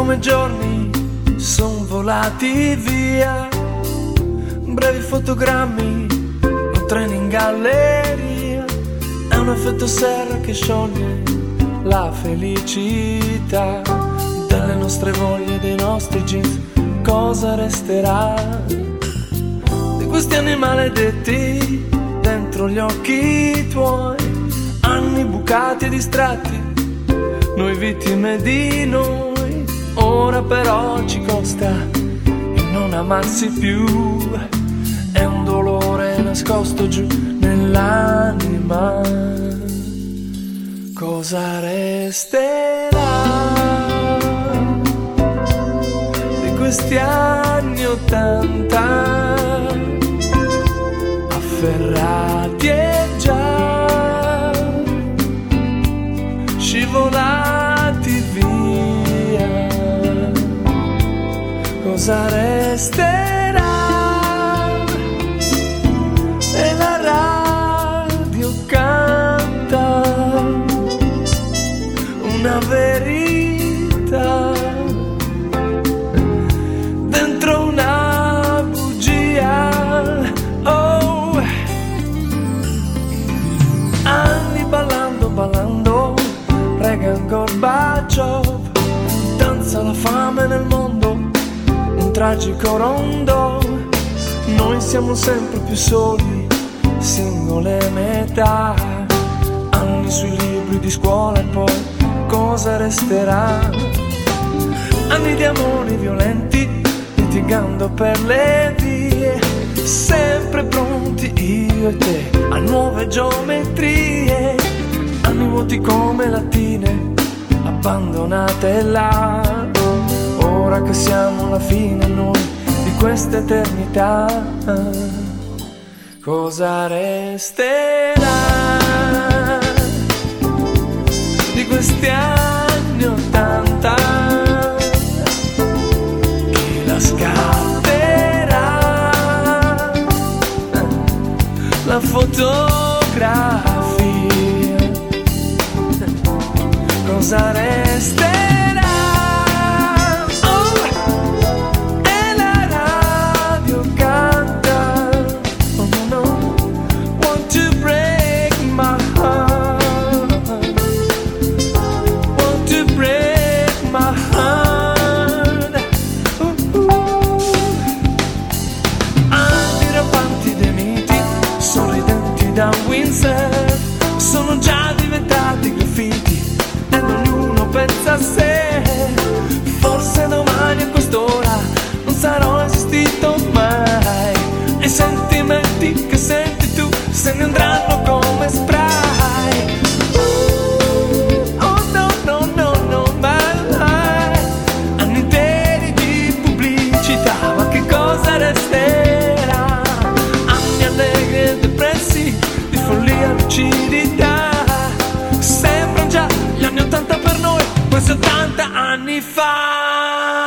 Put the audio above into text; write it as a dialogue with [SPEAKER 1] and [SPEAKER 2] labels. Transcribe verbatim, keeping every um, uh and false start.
[SPEAKER 1] come giorni son volati via, brevi fotogrammi, un treno in galleria, è un effetto serra che scioglie la felicità delle nostre voglie, dei nostri jeans. Cosa resterà di questi anni maledetti dentro gli occhi tuoi, anni bucati e distratti, noi vittime di noi. Ora però ci costa il non amarsi più, è un dolore nascosto giù nell'anima. Cosa resterà di questi anni ottanta, afferrati e già scivolati via? Cosa resterà? E la radio canta una verità dentro una bugia. Oh, anni ballando, ballando, Reagan, Gorbaciov, danza la fame nel mondo, un tragico rondo. Noi siamo sempre più soli, singole metà, anni sui libri di scuola e poi cosa resterà? Anni di amori violenti, litigando per le vie, sempre pronti io e te a nuove geometrie, anni vuoti come lattine, abbandonate là. Ora che siamo alla fine noi di questa eternità, cosa resterà di questi anni ottanta? Chi la scatterà la fotografia? Cosa resterà? Sono già diventati graffiti ed ognuno pensa a sé. Forse domani a quest'ora non sarò esistito mai, e i sentimenti che senti tu se ne andranno come spray. Oh no no no no mai, anni interi di pubblicità, ma che cosa resterà? Anni allegri e depressi, di follia, lucidità, sembrano già gli anni ottanta per noi, questi ottanta anni fa.